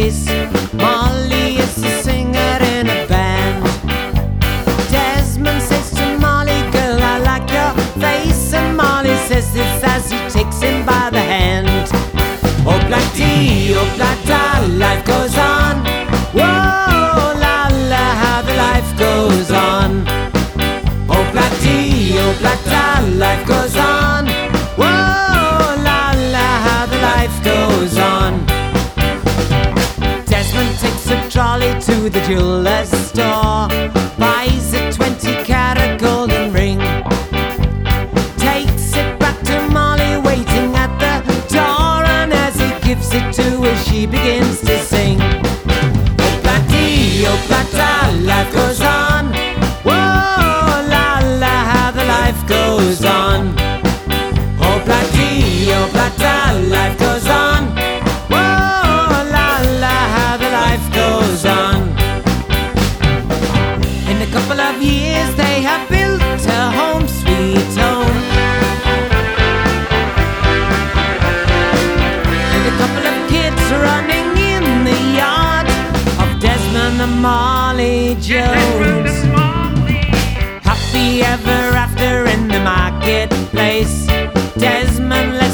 place. Molly is a singer in a band. Desmond says to Molly, girl, I like your face. And Molly says this as he takes him by the hand. Oh, black tea, oh, black tar, life goes on. Whoa, la la, how the life goes on. Oh, black tea, oh, black tar, life goes on. Whoa, la la, how the life goes on. Desmond takes a trolley to the jeweler's store, buys a 20-carat golden ring, takes it back to Molly waiting at the door, and as he gives it to her she begins to sing. Oh, black tea, oh, black tar, life goes on. Whoa, la la, how the life goes on. Oh, black tea, oh, black tar, life goes on. Whoa, la la, how the life goes on. In a couple of years they have built a home sweet home, and a couple of kids running in the yard of Desmond and Molly Jones. Happy ever after in the marketplace. Desmond